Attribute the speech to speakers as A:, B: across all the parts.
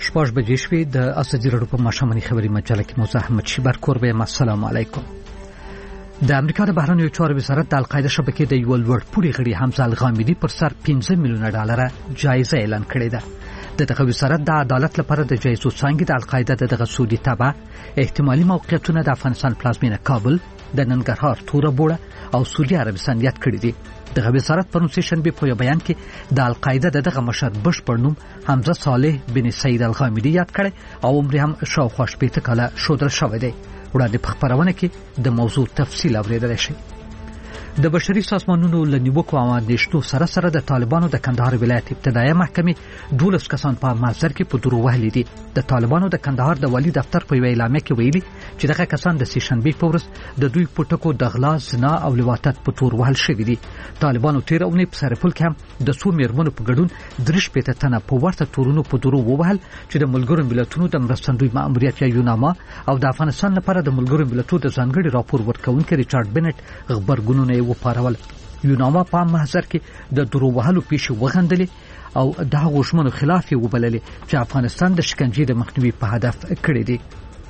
A: شپږ بجې شوې د اسدي رادیو په ماشوماني خبري مجله کې موزه احمد شیبر کوربه السلام علیکم. د امریکا د بهرنیو چارو وزارت د القاعده شبکې د یو لوړ پوړي غړي حمزه الغامدي پر سر 15 میلیون ډالر جایزه اعلان کړې ده. دغه وزارت د عدالت لپاره د جایزو څنګه د القاعده دغه سعودي تبع احتمالي موقعیتونه د افغانستان پلازمینه کابل، د ننګرهار توره بوړه او سعودي عربستان یاد کړی دي. دغه وزارت پرون سیشنبه په بیان کې د القاعده دغه مشر بشپړ نوم حمزه صالح بن سعید الغامدي یاد کړي او عمر هم شاوخوا 80 کاله شودل شوی دی. وړاندې په خبرونه کې د موضوع تفصیل اوریدل شي. د بشري سازمانونو لنیوکو او اندېښنو سره د طالبانو د کندهار ولایت ابتدایي محکمې 12 کسان په محضر کې په درو وهلي دي. د طالبانو د کندهار د والی دفتر په اعلامیه کې ویلي چې دغه کسان د سیشنبه په ورځ د دوی پټکو د غلا، زنا او لواطت په تور وهل شوی دي. طالبانو تیر اونۍ په سرپل کې هم د څو میرمنو په ګډون 3 تنه په ورته تورونو په درو ووهل چې د ملګرو ملتونو د مرستندوی ماموریت یا یوناما او د افغانستان لپاره د ملګرو ملتونو د ځانګړي راپور ورکونکي ریچارډ بنټ خبرګونونه وپارول. یوناما په محضر کې د درو وهلو پیښې وغندلې او د هغو ژمنو خلاف یې وبللې چې افغانستان د شکنجې د مخنیوي په هدف کړی دی.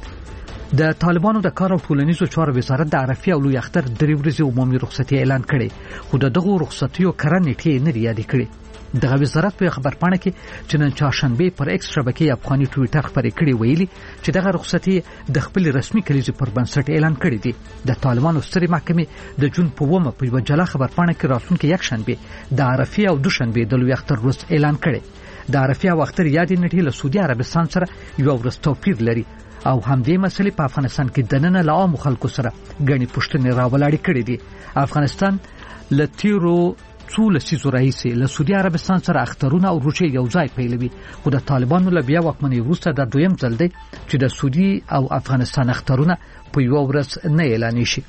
A: د طالبانو د کار او ټولنیزو چارو وزارت د عرفه او لوی اختر 3 ورځې عمومي رخصتي اعلان کړي، خو دغه رخصتیو کرنټي نه یاد کړي. دغه وزارت په خبرپاڼه کې چې نن چهارشنبه پر ایکس شبکې افغاني ټوئیټر خبرې کړې ویلي چې دغه رخصتي د خپل رسمي کلیزې پر بنسټ اعلان کړې دي. د طالبانو سترې محکمې د جون په 1 په یو جلا خبرپاڼه کې راتلونکي یک شنبه د عرفه او دوشنبه د لوی اختر ورځ اعلان کړي. د عرفه او اختر یاد نټې له سعودي عربستان سره یو ورځ توپیر لري او همدې مسلې په افغانستان کې د نن له عام خلکو سره غني پښتنې راولاړې کړې دي. افغانستان لتیرو څو لسیزو راهیسې له سعودي عربستان سره اخترونه او روچې یو ځای پیلوي، خو د طالبانو له بیا واکمنۍ وروسته د دویم ځل دی چې د سعودي او افغانستان اخترونه په یو ورځ نه اعلان شي.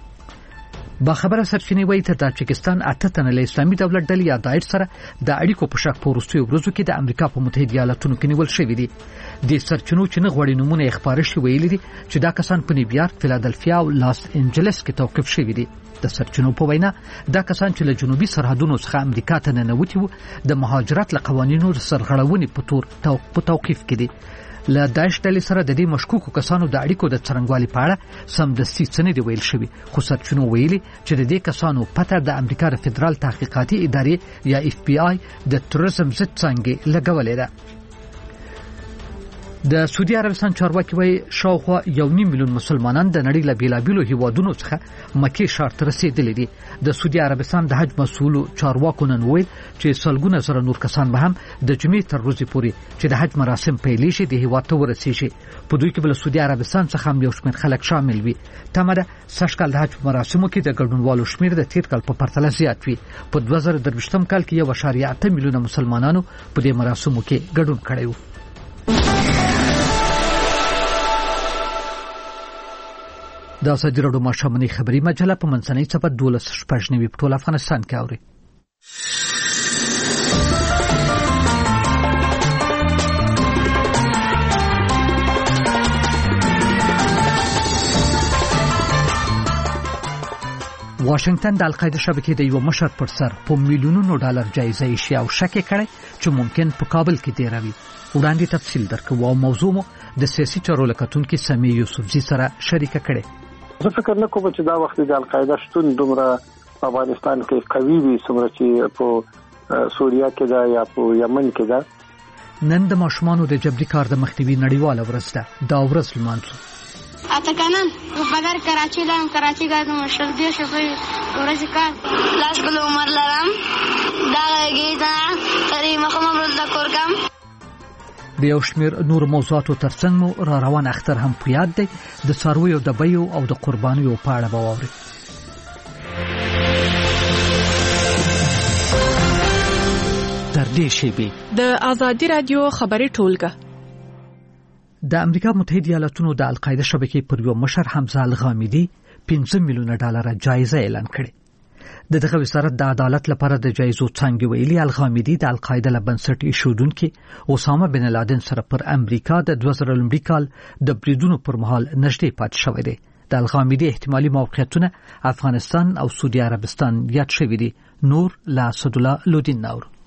A: با خبره سرچینې وایي چې تاجکستان 8 تنه له اسلامي دولت ډلې یا داعش سره د اړیکو په شک پورستیو ورځو کې د امریکا په متحده ایالاتونو کې نیول شوی دي. د سرچینو چې نه غوړي نمونه ښکار شي ویلي دي چې دا کسان په نیویارک، فیلادلفیا او لاس انجلس کې توقيف شوی دي. د سرچینو په وینا دا کسان چې له جنوبي سرحدونو څخه امریکا ته ننوتي وو د مهاجرت له قوانینو سرغړونې په تور توقيف کړي. له داعش ډلې سره د دې مشکوکو کسانو د اړیکو د څرنګوالي په اړه سمدستي څه نه دی ویل شوی، خو سرچینو ویلي چې د دې کسانو پته د امریکا د فدرال تحقیقاتي ادارې یا اف بی آی د تروریزم ضد څنګه لګولې ده. د سعودي عربستان چارواکي وایي شاوخوا 1.5 میلیون مسلمانان د نړۍ له بیلابیلو هیوادونو څخه مکې ښار ته رسیدلي دي. د سعودي عربستان د حج مسؤل چارواکو نن ویل چې سلګونه زره نور کسان به هم د جمعې تر ورځې پورې چې د حج مراسم پیلې شي د هیواد ته ورسیږي. په دوی کې بل سعودي عربستان څخه هم یو شمېر خلک شامل وي. تمره سږکال د حج مراسمو کې د ګډونوالو شمېر د تیر کال په پرتله زیات وي. په 2023 کال کې 1.8 میلیونه مسلمانانو په دې مراسمو کې ګډون کړی وو. د اسدي رادیو ماشوماني خبري مجله په منځنۍ صفحه 12 په ټول افغانستان کې اوري. واشنگټن د القاعده شبکې د یو مشر پر سر په میلیونونو ډالر جایزه یې شي او شک کړي چې ممکن په کابل کې دی راوي. وړاندې تفصیل درکو او موضوع مو د سیاسي چارو لکتونکو سمي یوسفزي سره شریک کړي.
B: زه فکر نه کوم چې دا وخت د القاعده شتون دومره افغانستان کې قوي وي څومره چې په سوریه کې دا یا په یمن کې دا.
A: نن د ماشومانو د جبري کار د مخنیوي نړیواله ورځ ده. دا ورځ لمانځو
C: اته کنن بدر کراچي لام کراچي ګرځم شردي شفي ورځ کار لاس ګل عمر لرم دا گیدا تری محمد رضا کورګم.
A: د یو شمېر نور موضوعاتو ترڅنګ مو را روان اختر هم په یاد دی. د څارویو د بیو او د قربانیو په اړه به واوري. تر دې شیبې
D: د آزادي رادیو خبري ټولګه
A: د امریکا متحده ایالاتونو د القاعده شبکې پر یو مشر حمزه الغامدي 15 میلیون ډالر جایزه اعلان کړې. دغه وزارت د عدالت لپاره د جایزو څنګه ویلي الغامدي د القاعده له بنسټ ایښودونکو اسامه بن لادن سره پر امریکا د 2000 کال د بریدونو پر مهال نږدې پاتې شوی دی. د الغامدي احتمالي موقعیتونه افغانستان او سعودي عربستان یاد شوی دي. نور لا اسد الله لودین نور.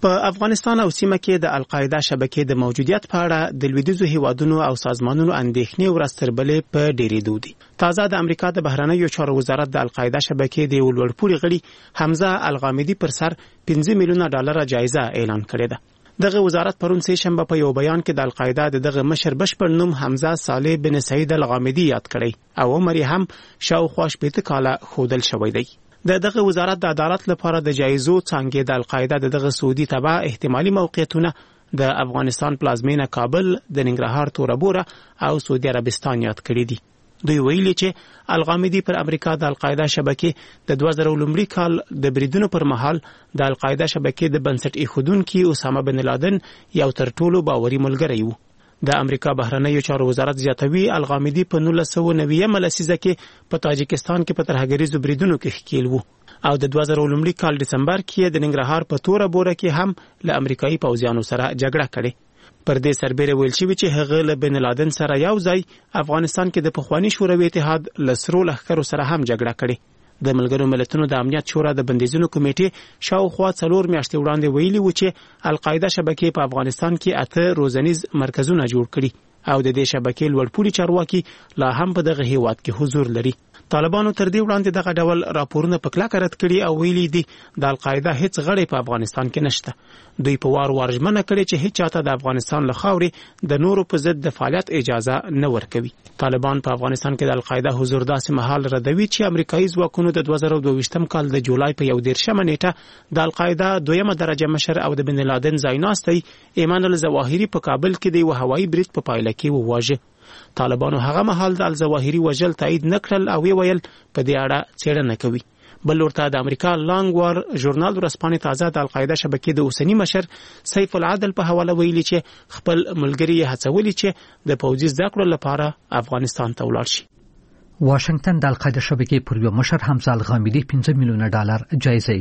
E: په افغانستان او سیمه کې د القاعده شبکې د موجودیت په اړه د لویدیځو هیوادونو او سازمانونو اندېښنې ورځ تر بلې په ډېرېدو دي. تازه د امریکا د بهرنیو چارو وزارت د القاعده شبکې د یو لوړپوړي غړي حمزه الغامدي پر سر 15 میلیونه ډالر جایزه اعلان کړې ده. دغه وزارت پرون سه شنبه په یو بیان کې د القاعده دغه مشر بشپړ نوم حمزه صالح بن سعید الغامدي یاد کړی او عمر هم شاوخوا 18 کاله خودل شوی دی. دغه وزارت د عدالت لپاره د جایزو څنګه د القاعده دغه سعودي تبع احتمالي موقعیتونه د افغانستان پلازمینه کابل د ننګرهار توربوره او سعودي عربستان یاد کړی دي. دوی ویلي چې الغامدي پر امریکا د القاعده شبکې د 2000 کال د بریدونو پر مهال د القاعده شبکې د بنسټ ایښودونکي اسامه بن لادن یو تر ټولو باوري ملګری و. د امریکا بهرنیو چارو وزارت زیاتوي الغامدي په 1990 لسیزه کې په تاجکستان کې په ترهګریزو بریدونو کې ښکیل وو او د 2000 کال دسمبر کې د ننګرهار په توربوره کې هم له امریکایي پوځیانو سره جګړه کړې. پر دې سربېره ویل شوی چې هغه له بن لادن سره یو ځای افغانستان کې د پخوانی شوروي اتحاد لسرو لښکرو سره هم جګړه کړې. د ملګرو ملتونو د امنیت شورا د بندیزونو کمیټې شاوخوا 4 میاشتې وړاندې ویلي و چې القاعده شبکې په افغانستان کې 8 روزنیز مرکزونه جوړ کړي او د دې شبکې لوړپوړي چارواکي لا هم په دغه هیواد کې حضور لري. طالبانو تر دې وړاندې دغه ډول راپورونه په کلکه رد کړي او ویلي دي د القاعده هیڅ غړی په افغانستان کې نشته. دوی په وار ژمنه کړې چې هیڅ چاته د افغانستان له خاورې د نورو په ضد د فعالیت اجازه نه ورکوي. طالبان په افغانستان کې د القاعده حضور داسې مهال ردوي چې امریکایي ځواکونو د 2022 کال د جولای په 11 نیټه د القاعده دویمه درجه مشر او د بن لادن ځایناستي ایمان الظواهری په کابل کې د هوایي برید په پایله کې وواژه. طالبانو هغه مهال د الظواهری وژل تایید نکړل او ویل په دې اړه څېړنه کوي. بل ورته د امریکا لانګ وار ژورنال ورسپانې تازه د القاعده شبکې د اوسنی مشر سیف العدل په حواله ویلي چې خپل ملګری هڅولي چې د پوځي زده کړو لپاره افغانستان ته ولاړ شي.
A: واشنگټن د القاعده شبکې پر یو مشر حمزه الغامدي 15 میلیونه ډالر جایزه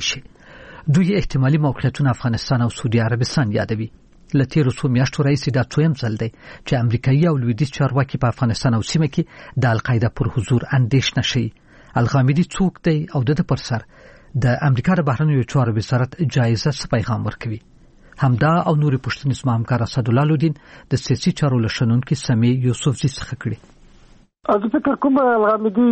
A: یې دوی احتمالي موقعیتونه افغانستان او سعودي عربستان یادوي. لتیرو څو میاشتو راځي دا څویم ځل دی چې امریکایي او لویدیځ چارواکي په افغانستان او سیمه کې د القاعده پر حضور اندېښنه شي. الغامدي څوک دی او د پر سر د امریکا د بهرنیو چارو وزارت جایزه څه پیغام ورکوي؟ همدا او نورې پوښتنې زما همکار اسدالله لودین د سیاسي چارو له شنونکي سمي یوسفزي څخه کړې.
B: از فکر کوم الغامدي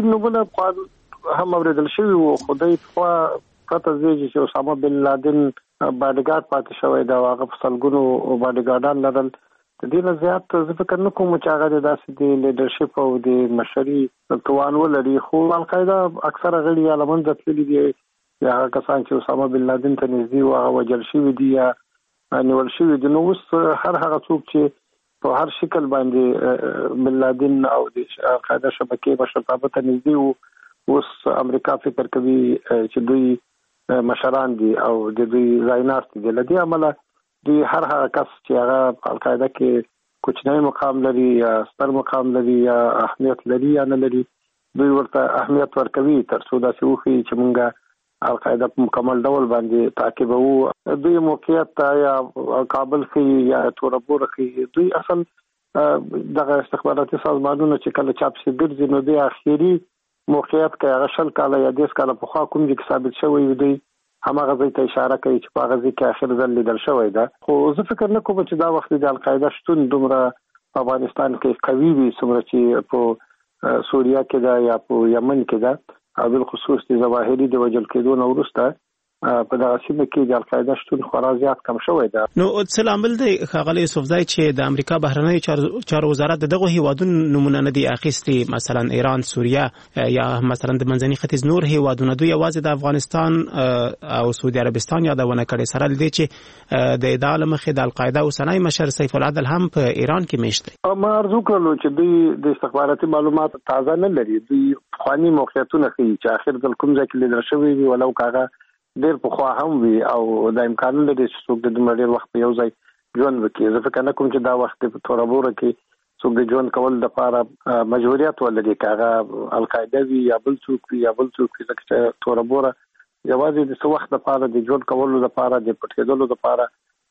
B: نومونه هم اوریدل شوی و خدای په پته زیږي چې اسامه بن لادن باډیګارد پاتې شوی دا هغه په سلګونو باډیګارډان لرل. د دې نه زیات زه فکر نه کوم چې هغه داسې د لیډرشپ او د مشري توان ولري. خو القاعده اکثره غړي علمن ځتلي دي یا هغه کسان چې اسامه بن لادن ته نږدې او هغه وجل شوی دي یا نیول شوی دي. نو اوس هر هغه څوک چې په هر شکل باندې بن لادن او د القاعده شبکې مشرتابه ته نږدې وو اوس امریکا فکر کوي چې دوی مشران دي او د دوی ځایناست دي. لدی عمله دوی هر هغه کس چې هغه القاعده کې کوچنی مقام لري یا ستر مقام لري یا اهمیت لري یا نه لري دوی ورته اهمیت ورکوي تر څو داسې وخی چې مونږه القاعده په مکمل ډول باندې تعقیبوو. دوی موقعیت یا کابل کې یا توربوره کې دوی اصل دغه استخباراتي سازمانونو چې کله چاپ شي ګرځي نو د اخیری موقعیت کې هغه شل کاله یا 10 کاله په خوا کوم چې ثابت شوی دی همغه ځای ته اشاره کوي چې په هغه ځای کې اخر ځل لیدل شوی ده. خو زه فکر نه کوم چې دا وخت د القاعده شتون دومره په افغانستان کې قوي وي څومره چې په سوریه کې ده یا په یمن کې ده او بل خصوص د ظواهري د وجل کېدو نه وروسته په دغه سیمه کې د القاعده شتون خورا زیات کم شوی ده.
E: نو څه لامل دی ښاغلی یوسفزی چې د امریکا بهرنیو چارو وزارت دغه هیوادونو نمونه نه دي اخیستي مثلا ایران سوریه یا مثلا د منځني ختیځ نور هیوادونه دوی یوازې د افغانستان او سعودي عربستان یادونه کړې سره لدی چې د ادعا لمخې د القاعده اوسنی مشر سیف العدل هم په ایران کې میشت دی.
B: ما ارزو کړلو چې دوی د استخباراتي معلومات تازه نه لري. دوی خواني موقعیتونه کوي چې اخر ځل کوم ځای کې لیدل شوی وي ولو کاغه ډېر په خوا هم وي او د امکان لري چې څوک د دومره ډېر وخت یو ځای ژوند وکړي. زه فکر نه کوم چې دا وخت په توربوره کې څوک د ژوند کول لپاره مجبوریت ولري که هغه القاعده وي یا بل څوک وي یا بل څوک وي. ځکه چې توربوره یوازې د څه وخت لپاره د ژوند کولو لپاره د پټېدلو لپاره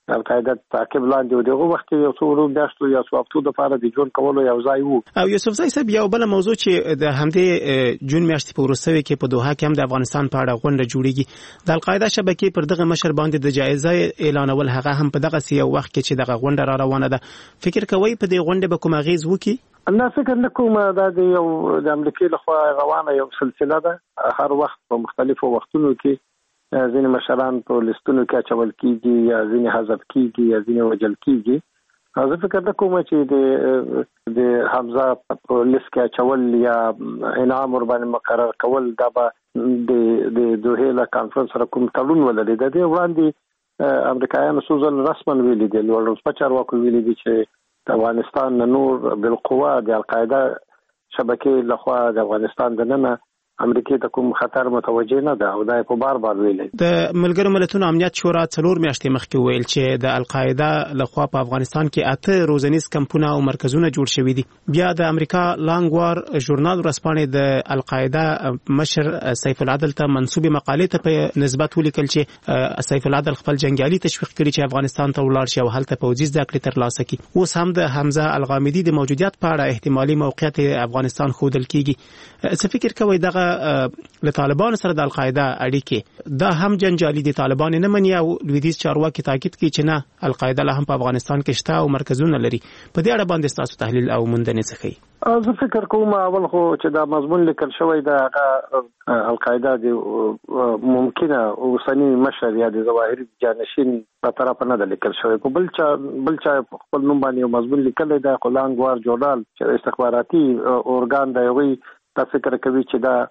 B: القاعده تعقیب لاندې دغه وخت یو څو ورو داشتو یا څو هفتو د لپاره د جون کولو یو ځای وو.
E: او یوسف زئی صاحب یو بل موضوع چې د همدې جون میاشتې په وروستیو کې په دوحه کې هم د افغانستان په اړه غونډه جوړیږي. د القاعده شبکې پر دغه مشر باندې د جایزه اعلانول هغه هم په دغه یو وخت کې چې دغه غونډه را روانه ده. فکر کوي په دې غونډه به کوم اغیز وکړي؟
B: نه فکر نه کوم. دا د یو د امریکای لخوا روانه یو سلسله ده. هر وخت په مختلفو وختونو کې ځینې مشران په لیستونو کې اچول کیږي یا ځینې حذف کیږي یا ځینې وجل کیږي. زه فکر نه کوم چې د حمزه په لیست کې اچول یا انعام ور باندې مقرر کول دا به د دوحه له کانفرنس سره کوم تړون ولري. د دې وړاندې امریکایانو سوزل رسمن ویلي دي لوړ سپچار واکو ویلي دي چې د افغانستان نور بالقوه د القاعده شبکې لخوا د افغانستان د ننه امریکای ته کوم خطر متوجه نه ده او دا په بار ویلي.
E: د ملګرو ملتونو امنیت شورا 4 میاشتې مخکې ویل چې د القاعده لخوا په افغانستان کې 8 روزنیز کمپونه او مرکزونه جوړ شوي دي. بیا د امریکا لانګوار ژورنال ورسپانې د القاعده مشر سیف العدل ته منسوبه مقالې ته په نسبت ولیکل چې سیف العدل خپل جنگیالي تشویق کړي چې افغانستان ته ولاړ شي او هلته پوځي زده کړې ترلاسه کړي. اوس هم د حمزه الغامدي د موجودیت په اړه احتمالي موقعیت افغانستان ښودل کیږي. څه فکر کوي دغه له طالبانو سره د القاعده اړیکې دا هم جنجالي دي؟ طالبان نه مني او لویدیز چارواکي تاکید کوي چې نه القاعده له هم په افغانستان کې شته او مرکزونه لري. په دې اړه باندې تاسو تحلیل او موندنې څه کوي؟
B: زه فکر کوم اول خو چې دا مضمون لیکل شوی دا القاعده د ممکنه اوسنی مشر یا د ظواهري جانشین په طرف نه د لیکل شوی. په بل چا خپل نوم باندې مضمون لیکل دا لانګوار ژورنال چې استخباراتي اورګان دی وي تاسو فکر کوي چې دا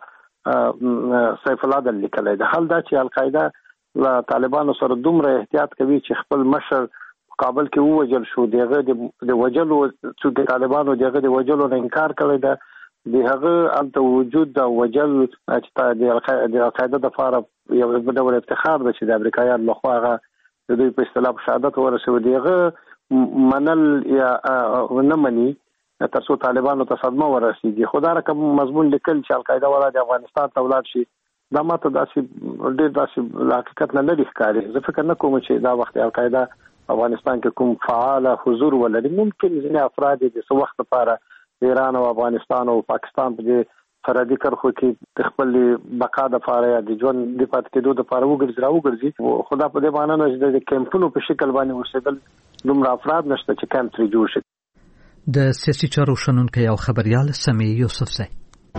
B: سیف العدل لیکل دی. حال دا چې القاعده له طالبانو سره دومره احتیاط کوي چې خپل مشر کابل کې ووجل شو دغه د وجلو چې د طالبانو دغه د وجلو نه انکار کړی دا دغه انت وجود د وجل چې د القاعده د فار یو ډول افتخار ده چې د امریکایانو لخوا د دوی په اصطلاح شهادت ورسوي دغه منل یا نه مني تر څو طالبانو ته صدمه ورسیږي. خو دا رقم مضمون لیکل چې القاعده والا د افغانستان ته ولاړ شي دا ماته داسې حقیقت نه لري ښکاري. زه فکر نه کوم چې دا وخت القاعده افغانستان کې کوم فعال حضور ولري. ممکن ځینې افراد د څه وخت لپاره ایران او افغانستان او پاکستان په سرحدي کرښو کې خپل بقا د لپاره یا د ژوند د پات کېدو لپاره وګرځي. خدا په دې معنی نه چې د کیمپونو په شکل باندې اوسېدل دومره افراد نشته چې کیمپ ترې جوړ شي.
A: د سیاسي چارو شنونکی او خبريال سمیع یوسف زئی.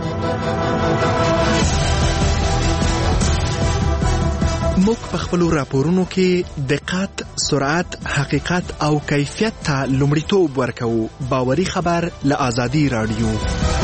F: موږ په خپل راپورونو کې دقت، سرعت، حقیقت او کیفیت ته لومړیتوب ورکوو. باوري خبر له آزادي رادیو.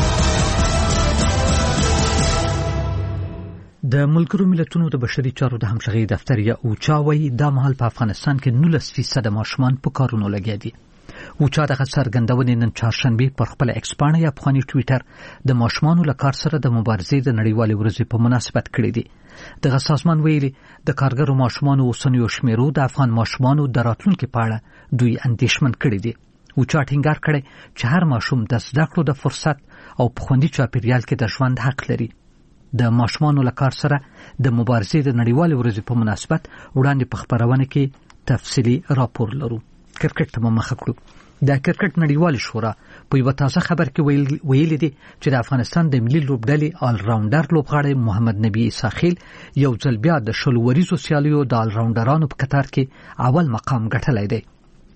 A: د ملګرو ملتونو د بشري چارو د همغږي دفتر یا اوچا وایي دا مهال په افغانستان کې 19% ماشومان په کارونو لګیا دي. اوچا دغه څرګندونې نن چهارشنبه پر خپل ایکس پاڼه یا افغاني ټوئیټر د ماشومانو له کار سره د مبارزې د نړیوالې ورځې په مناسبت کړی دی. دغه سازمان ویلي د کارګرو ماشومانو اوسنیو شمیرو د افغان ماشومانو د راتلونکو په اړه دوی اندېښمن کړي دي. اوچا ټینګار کړی چې هر ماشوم د زده کړو د فرصت او په خوندي چاپیریال کې د ژوند حق لري. د ماشومانو له کار سره د مبارزې د نړیوالې ورځې په مناسبت وړاندې په خبرونه کې تفصیلی راپور لرو. کرکټ ته مخه کړو. د کرکټ نړیوال شورا په یو تازه خبر کې ویلي دي چې د افغانستان د ملي لوبډلې آل راونډر لوبغاړی محمد نبی اساخیل یو ځل بیا د شلوریزو سیالیو د آل راونډرانو په قطار کې اول مقام ګټلی دی.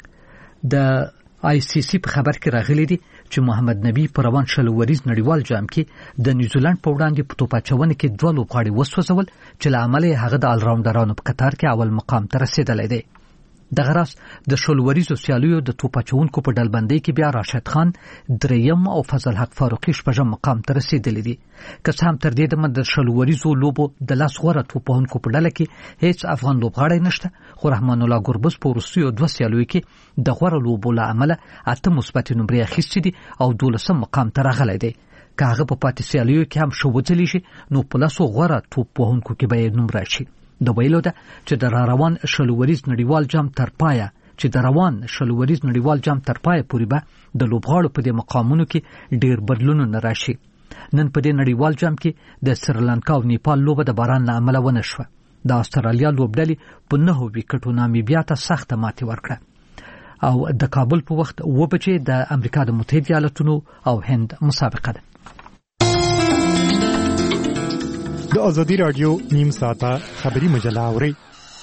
A: د آی سی سی په خبر کې راغلي دي چې محمد نبی په روان شلوریز نړیوال جام کې د نیوزیلند په وړاندې په توپاچونه کې 2 لوبغاړي وسوځول چې له امله هغه د آل راونډرانو په قطار کې اول مقام ته رسیدلی دی. دغه راس د شلوریزو سیالیو د توپاچونکو په ډلبندۍ کې بیا راشد خان دریم او فضل حق فاروقي شپږم مقام ته رسیدلی دي. که څه هم تر دې د شلوریزو لوبو د لاس غوره توپونکو په ډله کې هیڅ افغان لوبغاړی نشته، خو رحمان الله ګربز په وروستیو 2 سیالیو کې د غوره لوبو له امله 8 مثبت نمرې اخیستې دي او 12 مقام ته راغلی دی. که هغه په پاتې سیالیو کې هم ښه وځلی شي نو په لاسو غوره توپوهونکو کې به یې نوم راشي. د ویلو ده چې د روان شلوریز نړیوال جام تر پایه پورې به د لوبغاړو په دې مقامونو کې ډیر بدلونونه راشي. نن په دې نړیوال جام کې د سریلانکا او نیپال لوبه د باران له امله ونه شوه. د استرالیا لوبډلې په 9 وکټو نامیبیا ته سخته ماتې ورکړه او د کابل په وخت 2 بجې د امریکا د متحده ایالاتونو او هند مسابقه ده.
G: د ازادي رادیو نیم ساعته خبری مجله اوري.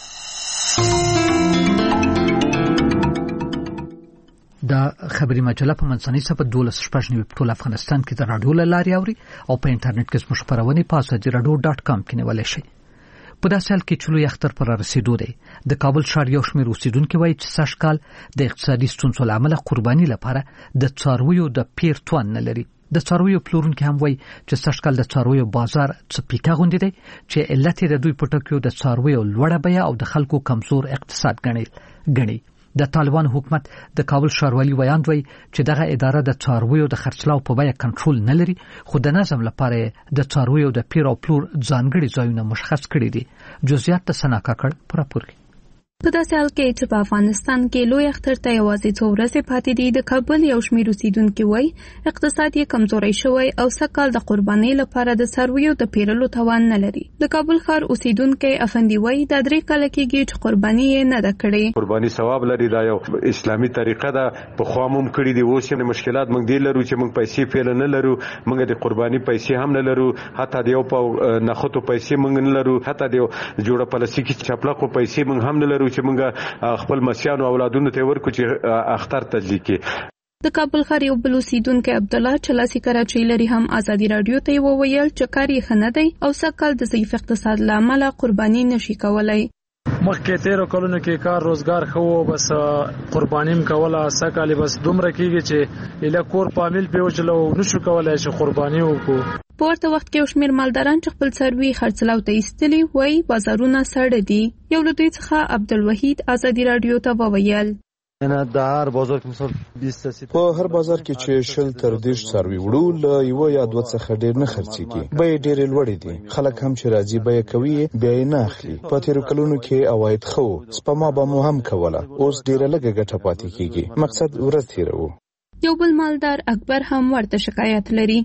A: د خبری مجله په منځنۍ صفحه 12 ټول افغانستان کې د رادیو لاري اوري او په انټرنیټ کې زموږ خبرونه په azadiradio.com کې نیولای شي. په داسې حال کې چې لوی اختر پر رسیدو دی د کابل ښار یو شمېر اوسیدونکو وایي چې سږکال د اقتصادي ستونزو له امله قرباني لپاره د څارویو د پیر توان نه لري. د څارویو پلورونکي هم وایي چې سږکال د څارویو بازار څه پیکه غونډې دی چې علت د دوی په ټکیو د څارویو لوړه بیه او د خلکو کمزور اقتصاد ګڼي. د طالبان حکومت د کابل ښاروالي ویاندوي چې دغه اداره د څارویو د خرڅلاو په بیه کنټرول نه لري، خو د نظم لپاره د څارویو د پیر او پلور ځانګړي ځایونه مشخص کړي دي. جزئیات د سنا کاکړ پرپوري.
H: په داسې حال کې چې په افغانستان کې لوی اختر ته یوازې 2 ورځې پاتې دي، د کابل یو شمېر اوسیدونکي وایي اقتصاد یې کمزوری شوی او سږکال د قربانۍ لپاره د څارویو د پیرلو توان نه لري. د کابل ښار اوسیدونکي افندي وایي د 3 کاله کېږي چې قرباني یې نه ده کړې.
I: قرباني ثواب لري، دا یو اسلامي طریقه ده، په خوا مم کړی دی. اوس یې مشکلات موږ دی لرو چې موږ پیسې پیل نه لرو، موږ د قرباني پیسې هم نه لرو، حتی د یو په نخودو پیسې موږ نه لرو، حتی د جوړه پلاستیکي چپلکو پیسې موږ هم نه لرو چې موږ خپل مسیانو اولادونو ته ورکو چې اختر تجلیل کړي.
H: د کابل ښار یو بل اوسیدونکی عبدالله چلاسي کراچۍ لري هم ازادي رادیو ته وویل چې کار یې ښه نه دی او سږکال د ضعیف اقتصاد له امله قرباني نشي کولای.
J: مخکې 13 کلونو کې کار روزګار خو بس قربانیم کوله، سږکال بس دومره کېږي چې اله کور فامیل په وچلو نشو کولای چې قرباني وکړو.
H: په ورته وخت کې شمیر مالداران چې خپل څاروي خرڅلاو ته ایستلي وایي بازارونه سړه دي. یو له دوی څخه عبدالوحید ازادي رادیو ته وویل
K: نه د هر بازار کې مثلا 20
L: په هر بازار کې چې 20 تر 30 څاروي وړو له یو یا دوه څخه ډیر نه خرڅيږي، به ډیر لوړ دي. خلک هم چې راځي به کوي بیا نه اخلي. په تیر کلونو کې اواید خو سپما به مو هم کوله، اوس ډیر لږه ګټه پاتې کیږي. مقصد ورځ تیرو.
H: یو بل مالدار اکبر هم ورته شکایت لري.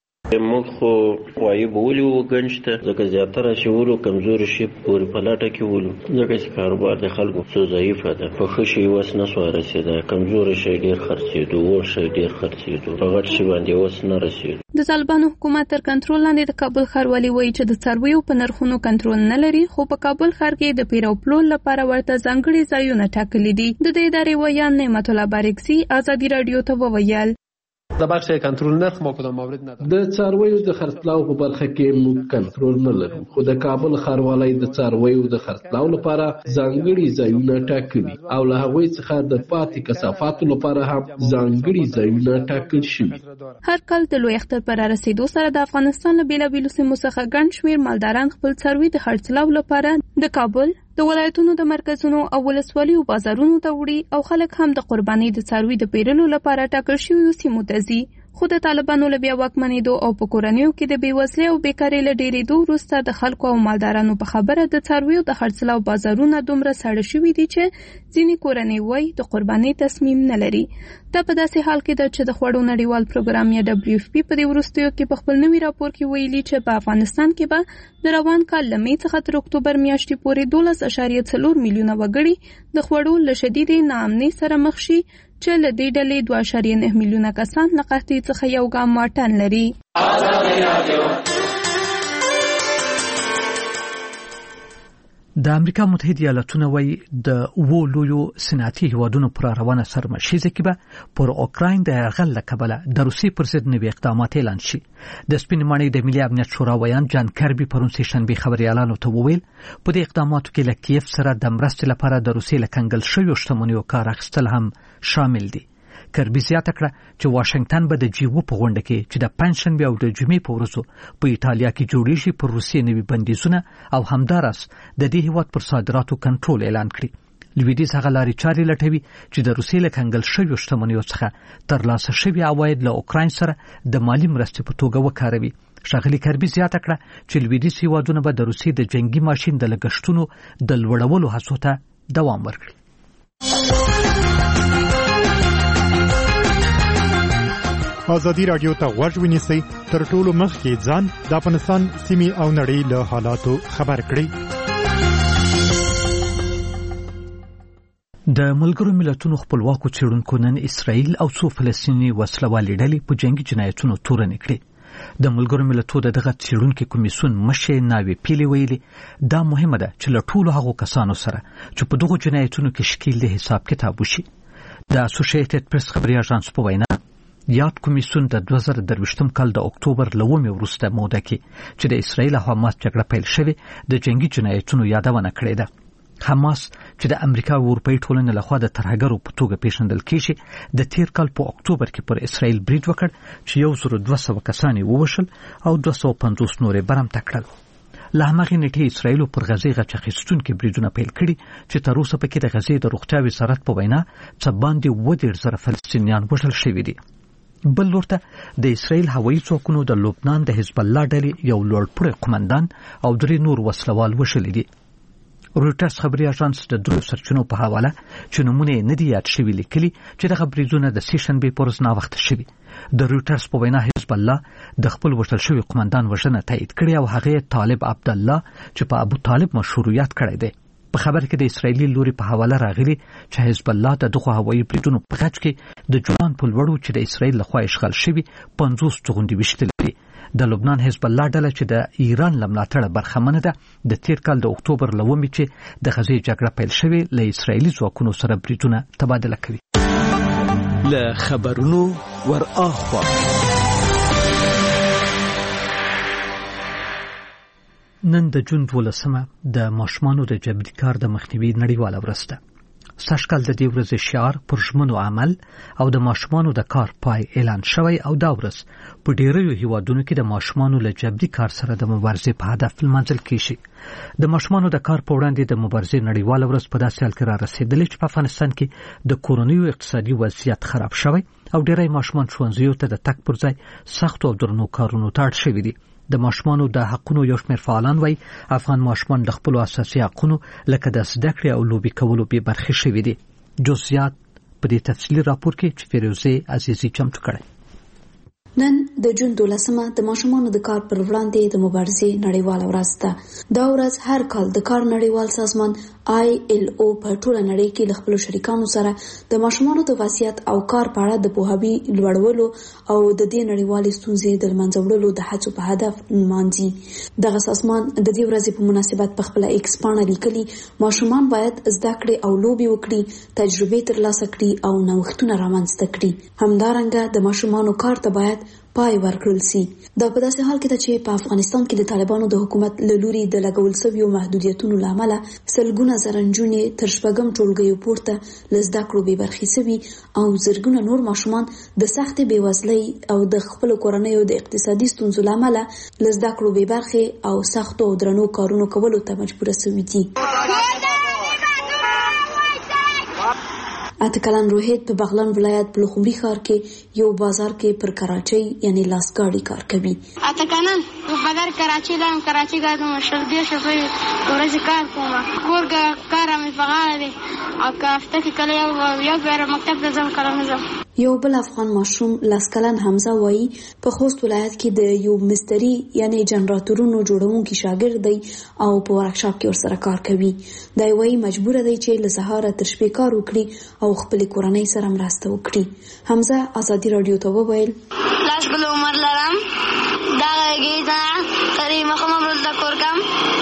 M: موږ خو وایي بولیو گنجته ځکه زیاتره شورو کمزور شي پورې پلاټه کې ولو، ځکه چې کاروبار د خلکو څو ضعیفه ده، په خشي وس نه سو رسیدا، کمزور شي ډیر خرڅېدو، ور شي ډیر خرڅېدو، په غټ شي باندې وس نه رسیدو.
H: د طالبانو حکومت تر کنټرول لاندې د کابل ښاروالي وایي چې د څارویو په نرخونو کنټرول نه لري، خو په کابل ښار کې د پیر او پلور لپاره ورته ځانګړي ځایونه ټاکلي دي. د دې ادارې ویان نعمت الله بارکزي ازادي رادیو ته وویل
N: د بخش کنټرول نرخ مو په مورد نه ده. د څارویو د خرڅلاو په برخه کې موږ کنټرول نه لرو، خو د کابل ښاروالۍ د څارویو د خرڅلاو لپاره ځانګړي ځایونه ټاکلي او له هغوی څخه د پاتې کثافاتو لپاره هم ځانګړي ځایونه ټاکل شوي.
H: هر کال د لوی اختر پر رسیدو سره د افغانستان له بیلابیلو سیمو څخه ګڼ شمېر مالداران خپل څاروي د خرڅلاو لپاره د کابل د ولایتونو د مرکزونو او ولسوالیو بازارونو ته وړي او خلک هم د قربانۍ د څاروي د پیرلو لپاره ټاکل شویو سیمو ته ځي. خو د طالبانو له بیا واکمنېدو او په کورنیو کې د بېوزلۍ او بیکارۍ له ډېرېدو وروسته د خلکو او مالدارانو په خبره د څارویو د خرڅلاو بازارونه دومره ساړه شوي دي چې ځینې کورنۍ وایي د قربانۍ تصمیم نه لري. دا په داسې حال کې ده چې د خوړو نړیوال پروګرام یا WFP په دې وروستیو کې په خپل نوي راپور کې ویلي چې په افغانستان کې به د روان کال له مې څخه تر اکتوبر میاشتې پورې 12.4 میلیونه وګړي د خوړو له شدیدې ناامنۍ سره مخ شي، چې له دې ډلې 2.9 میلیونه کسان له قحطۍ څخه یو ګام واټن لري.
A: د امریکا متحده ایالاتونو وایي د لویو صنعتي هیوادونو پر روانه سرمشیزه کې به پر اوکراین د یرغل له کبله د روسیې پر ضد نوي اقدامات اعلان شي. د سپین ماڼۍ د ملي امنیت شورا ویان جان کربي پرون سه شنبه خبريالانو ته وویل په دې اقداماتو کې له کیف سره د مرستې لپاره د روسیې له کنګل شویو شتمنیو کار اخیستل هم شامل دي. کربي زیاته کړه چې واشنگټن به د جیو په غونډه کې چې د پنځشنبه او د جمعې په ورځو په ایټالیا کې جوړیږي پر روسیې نوي بندیزونه او همدارس د دې هیواد پر صادراتو کنټرول اعلان کړي. لویدیځ هغه لارې چارې لټوي چې د روسیې له کنګل شویو شتمنیو څخه ترلاسه شوي عواید له اوکراین سره د مالی مرستې په توګه وکاروي. ښاغلي کربي زیاته کړه چې لویدیځ هیوادونه به د روسیې د جنگي ماشین د لګښتونو د لوړولو هڅو ته دوام ورکړي.
G: ازادي رادیو ته غوږ ونیسئ، تر ټولو مخکې ځان د افغانستان سیمې او نړۍ له حالاتو خبر کړئ.
A: د ملګرو ملتونو خپلواکو څېړونکو نن اسرائیل او څو فلسطیني وسلوالې ډلې په جنگي جنایتونو تورنې کړې. د ملګرو ملتونو دغه څېړونکي کمیسیون مشر ناوی پیلي ویلي دا مهمه ده چې له ټولو هغو کسانو سره چې په دغو جنایتونو کې شکیل دي حساب کتاب وشي. د اسوسییټډ پریس خبري اژانس په وینا یاد کمیسیون د 2023 کال د اکتوبر له 1 وروسته موده کې چې د اسرائیل او حماس جګړه پیل شوه د جنگي جنایتونو یادونه کړې ده. حماس چې د امریکا او اروپאי ټولنې لخوا د ترهګرو په توګه پیژندل کیږي د تیر کال په اکتوبر کې پر اسرائیل برید وکړ چې 1200 کسان یې ووژل او 250 نور یې برمته کړل. له همغې نیټې اسرائیل پر غزې غچ اخیستونکي بریدونه پیل کړي چې تر اوسه پکې د غزې د روغتیا وزارت په وینا څه باندې 10,000 فلسطینیان وژل شوي دي. بل لورته د اسرائیل هوایي ځواکونو د لبنان د حزب الله ډلې یو لوړپوړی قومندان او 3 نور وسلوال وژلي دي. رویټرز خبري اژانس د دوه سرچینو په حواله چې نمونه نه دي یاد شوي لیکلي چې دغه بریدونه د سیشنبې پر ورځ ناوخته شوي. د رویټرز په وینا حزب الله د خپل وژل شوي قومندان وژنه تایید کړې او هغه طالب عبدالله چې په ابو طالب مشهوریت کړی دی. په خبر کې د اسرایلی لوري په حواله راغلي چې حزب الله د دغه هوایي بریدونو په غچ کې د جولان په لوړو چې د اسرایل لخوا اشغال شوي 50 توغندي وشتلې. د لبنان حزب الله ډله چې د ایران لملاتړه برخمنه ده د تیر کال د اکتوبر لومې چې د غزې جګړه پیل شوه له اسرایلی ځواکونو سره بریدونه تبادله کوي.
F: له خبرونو ور اخوا
A: نن د جون 12مه د ماشومانو د جبري کار د مخنیوي نړیواله ورځ ده. سږکال د دې ورځې شعار پر ژمنو عمل او د ماشومانو د کار پای اعلان شوی او دا ورځ په ډیرو هیوادونو کې د ماشومانو له جبري کار سره د مبارزې په هدف لمانځل کیږي. د ماشومانو د کار په وړاندې د مبارزې نړیواله ورځ په داسې حال کې را رسیدلې چې په افغانستان کې د کورونیو اقتصادي وضعیت خراب شوی او ډیری ماشومان ښوونځیو ته د تګ پر ځای سخت او درنو کارونو ته اړ شوي دي. د ماشومانو د حقونو یو شمېر فعالان وایي افغان ماشومان د خپل اساسي حقونو لکه د زده کړې او لوبي کولو به برخې شوي دي. جزئیات په دې تفصیلي راپور کې چې فیروزه عزیزی چمتو کړی.
O: نن د جون 12مه د ماشومانو د کار پر وړاندې د مبارزې نړیواله ورځ ده. دا ورځ هر کال د کار نړیوال سازمان ILO په ټوله نړۍ کې له خپل شریکانو سره د ماشومانو د وضعیت او کار په اړه د پوهاوي لوړولو او د دې نړیوالې ستونزې د منځه وړلو د هڅو په هدف نمانځي. دغه سازمان د دې ورځې په مناسبت په خپل ایکس پاڼه لیکلي ماشومان باید زده کړې او لوبي وکړي، تجربې ترلاسه کړي او نوښتونه رامنځته کړي. همدارنګه د ماشومانو کار ته باید پای ورکړل سي. دا په داسې حال کې ده چې په افغانستان کې د طالبانو د حکومت له لوري د لګول شویو محدودیتونو له امله سلګونه زره نجونې تر شپږم ټولګیو پورته له زده کړو بې برخې شوي او زرګونه نور ماشومان د سختې بېوزلۍ او د خپلو کورنیو د اقتصادي ستونزو له امله له زده کړو بې برخې او سختو او درنو کارونو کولو ته مجبوره شوي دي. اتکلان روحیت په بغلان ولایت په لخمري ښار کې یو بازار کې پر کراچۍ یعنی لاسګاډي کار کوي.
C: اتکلان په بازار کراچۍ لام کراچۍ ګادم شلدي شوی ورځ کار کوم کورګه کارم په غاړه دی او کافته کې کله یو بیر مکتب ته ځم کله نه ځم.
O: یو بل افغان ماشوم لاسکلن حمزه وایي په خوست ولایت کې د یو مستری یعنی جنراتورونو جوړونکي شاګرد دی او په ورکشاپ کې ورسره کار کوي. دا وایي مجبور دی چې له سهار تر شپې کار وکړي او خپل کورنۍ سره مرسته وکړي. حمزه ازادي رادیو ته وویل
C: لاس ګل عمر لرم دا گیدا تری مخمم د کورګم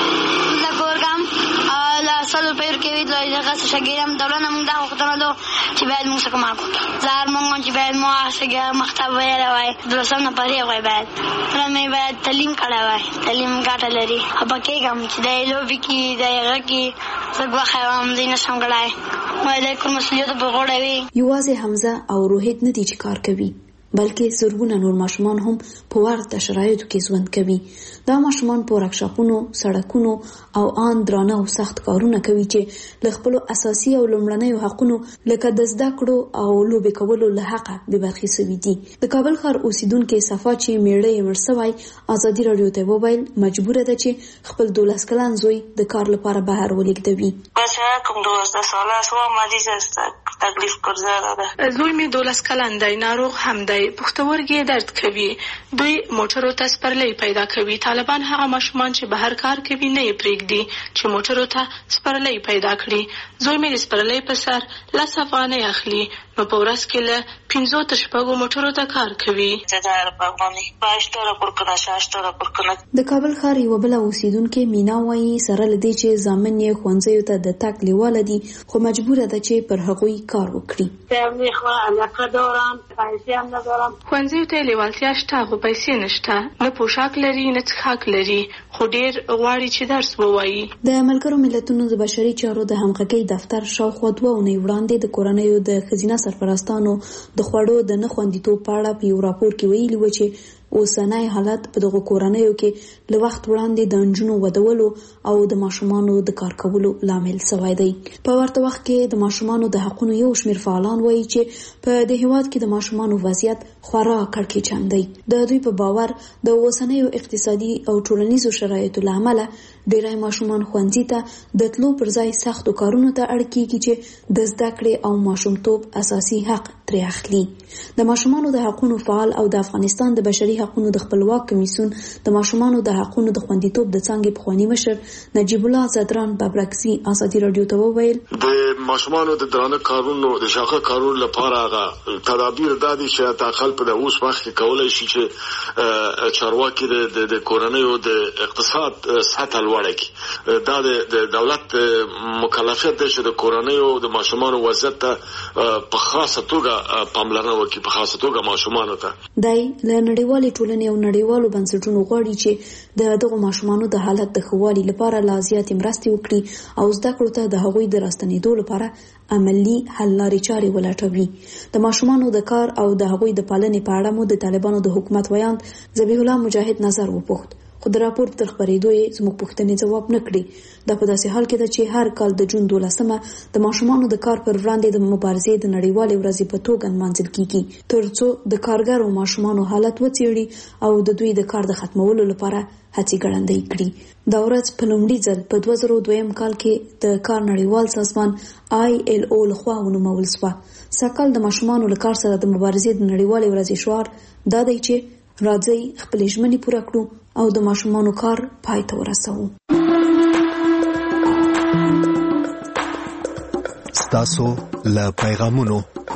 C: لا سلو پیر کې وی دغه شګیرم دولنه موږ دا وختونه چې باید موږ څه کوو زار موږ چې باید مو هغه مکتب ویل وای درسونه پرې وای باید پرمې باید تعلیم کړه وای تعلیم ګټه لري هغه کې کوم چې د لوبي کې دغه کې څنګه خام دینه څنګه وعلیکم السلام په غوړوي.
O: یوازې حمزه او روحیت نه دي چې کار کوي بلکې زرګونه نور ماشومان هم په ورته شرایطو کې ژوند کوي. دا ماشومان په ورکشاپونو، سړکونو او آن درانه او سخت کارونه کوي چې له خپل اساسي او لومړنیو حقونو لکه د زده کړو او لوبې کولو له حقه بې برخې شوي دي. د کابل ښار اوسیدونکو صفا چې میړه یې مړ شوی ازادي رادیو ته وویل مجبوره ده چې خپل 12 کلن زوی د کار لپاره بهر ولېږدوي.
P: کوم 12 ساله سو ما دې تکلیف کړزا ده.
D: زوی می 12 کلن دی، ناروغ هم دی وای پښتورګي درد کوي. دوی موټرو ته سپرلۍ پیدا کوي. طالبان هغه ماشومان چې بهر کار کوي نه یې پرېږدي چې موټرو ته سپرلۍ پیدا کړي. زوی مې د سپرلۍ په سر 10 افغانۍ اخلي، نو په ورځ کې له 5 تر 6 موټرو ته کار کوي.
O: د کابل ښار یو بل اوسیدونکو مینا وایي سره لدی چې ځامن یې ښوونځیو ته د تګ لیواله دي، خو مجبور ده چې پر هغوی کار وکړي.
D: ښوونځیو ته لیوالتیا شته خو پیسې نشته، نه پوشاک لري نه څښاک لري، خو ډیر غواړي چې درس ووایي. د
O: ملګرو ملتونو د بشري چارو د همغږۍ دفتر شاوخوا 2 اونۍ وړاندې د کورنیو د ښځینه سرپرستانو د خوړو د نه خوندیتوب په اړه په یو راپور کې ویلي و چې اوسنی حالت په دغه کورنیو کې له وخت وړاندې د نجونو ودولو او د ماشومانو د کار کولو لامل شوی دی. په ورته وخت کې د ماشومانو د حقوقو یو شمېر فعالان وایي چې په د هیواد کې د ماشومانو وضعیت خورا کړکېچن دی. د دوی په باور د اوسنیو اقتصادي او ټولنیزو شرایطو له امله ډېری ماشومان ښوونځي ته د تلو پر ځای سختو کارونو ته اړ کېږي چې د زده کړې او ماشومتوب اساسي حق ترې اخلي. د ماشومانو د حقوقو فعال او د افغانستان د بشري حقوقو د خپلواک کمیسیون د ماشومانو د حقوقو د خوندیتوب د څانګې پخوانی مشر نجیب الله زدران بابرکسي ازادي رادیو ته وویل
P: د ماشومانو د درانه کارونو د شاخه کارونو لپاره هغه تدابیر دادي چې تاخل په اوس وخت کې کولای شي چې چارواکي د کورنیو د اقتصاد سطح لوړه کړي. دا د دولت مکلفیت دی چې د کورنیو د ماشومانو وضعیت ته په خاصه توګه پاملرنه وکړي، په خاصه توګه ماشومانو ته.
O: دای له نړیوالې ټولنې او نړیوالو بنسټونو غواړي چې دغه ماشومانو د حالت د ښه لپاره لا زیاتې مرستې وکړي او زده کړو ته د هغوی د راستنېدو لپاره عملی حل لارې چارې ولټوي. د ماشومانو د کار او د هغوی د پالنې په اړه مو د طالبانو د حکومت ویاند ذبیح الله مجاهد نظر وپوښت، خو د راپور تر خبرېدو یې زموږ پوښتنې ځواب نه کړي. دا په داسې حال کې ده چې هر کال د جون 12مه د ماشومانو د کار پر وړاندې د مبارزې د نړیوالې ورځې په توګه نمانځل کیږي ترڅو د کارګرو ماشومانو حالت وڅېړي او د دوی د کار د ختمولو لپاره هڅې ګړندۍ کړي. دا ورځ په لومړي ځل په 2002 کال کې د کار نړیوال سازمان ILO لخوا ونومول شوه. سږکال د ماشومانو له کار سره د مبارزې د نړیوالې ورځې شعار دا دی چې راځئ خپلې ژمنې پوره کړو او د ماشومانو کار پای ته ورسوو.
F: ستاسو له پیغامونو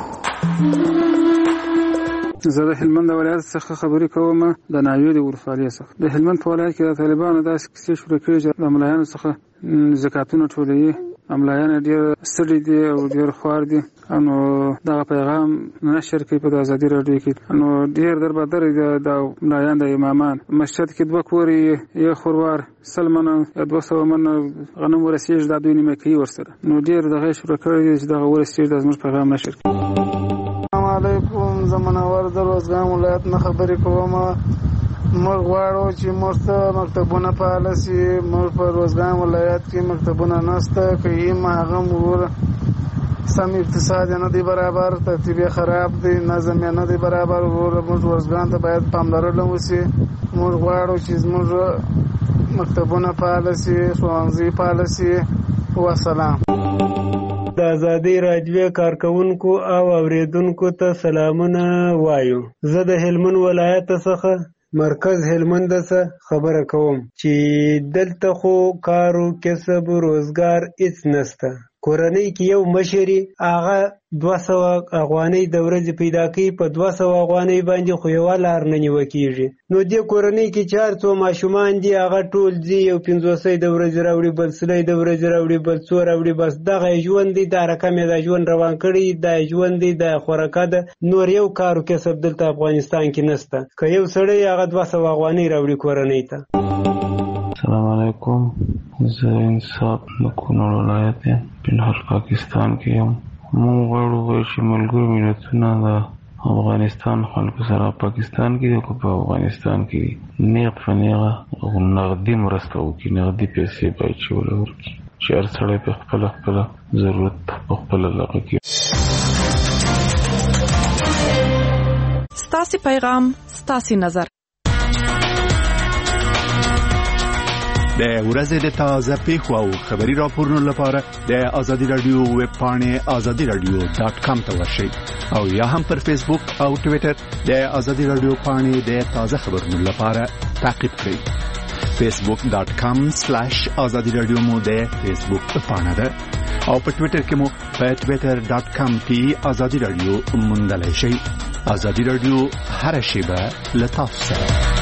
Q: زه د هلمند ولایت څخه خبرې کوم، د ناوې د ولسوالۍ څخه. د هلمند په ولایت کې د طالبانو داسې کیسې شروع کړي چې د ملایانو څخه زکاتونه ټولوي. ملایان ډېر ستړي دي او ډېر خوار دي، نو دغه پیغام نشر کوي په ازادي راډیو کې. نو ډېر دربدر دي د ملایان د امامان. مسجد کې 2 کورې یو خوروار 100 منه یا 200 منه غنم ورسېږي، دا دوی نیمه کوي ورسره. نو ډېر دغه شروع کړي دي چې دغه ورسېږي د زموږ پیغام نشر کوي.
R: السلام علیکم، زه منور د روزګان ولایت نه خبرې کوم. موږ غواړو چې موږ ته مکتبونه فعال شي. موږ په روزګان ولایت کې مکتبونه نشته، که هم هغه مرور سم اقتصاد نه دی برابر، ترتیب خراب دی، نظم نه دی برابر. موږ روزګان ته باید پاملرنه وشي. موږ غواړو چې موږ مکتبونه فعال شي، ښوونځي فعال شي. وسلام.
S: د ازادي راډیو کارکونکو او اوریدونکو ته سلامونه وایو. زه د هلمند ولایت څخه مرکز هلمند څخه خبره کوم چې دلته خو کارو کسب روزګار هیڅ نشته. کورنۍ کې یو مشري هغه 200 افغانۍ د ورځې پیدا کوي، په 200 افغانۍ باندې خو یو لار نه نیول کېږي. نو دې کورنۍ کې 400 ماشومان دي، هغه ټول دي یو 500 د ورځې راوړي، بل 100 د ورځې راوړي، بل 100 راوړي. بس دغه ژوند دی، دا رقم یې د ژوند روان کړي، دا ژوند دی، د خوراکه ده. نور یو کارو کسب دلته افغانستان کې نشته. که یو سړی هغه 200 افغانۍ راوړي کورنۍ ته.
T: السلام علیکم، زه انصاف د کونړ ولایت یم، بنهال پاکستان کې یم. موږ غواړو چې ملګرو ملتونه د افغانستان خلکو سره پاکستان کې او په افغانستان کې نیغ په نیغه نغدي مرسته وکړي، نغدي پیسې باید چې ورکړي چې هر سړی په خپله ضرورت په خپله لغه کړي.
D: ستاسې پیغام ستاسې نظر.
F: د ورځې د تازه پیښو او خبري راپورونو لپاره د آزادي رادیو ویب پاڼه azadiradio.com ته ورشئ او یا هم پر فیسبوک او ټوئیټر د آزادي رادیو پاڼه د تازه خبرونو لپاره تعقیب کړئ. facebook.com/azadiradio مو د فیسبوک پاڼه ده او په ټوئیټر کې مو په twitter.com/azadiradio موندلای شئ. آزادي رادیو هر شیبه لطف سره.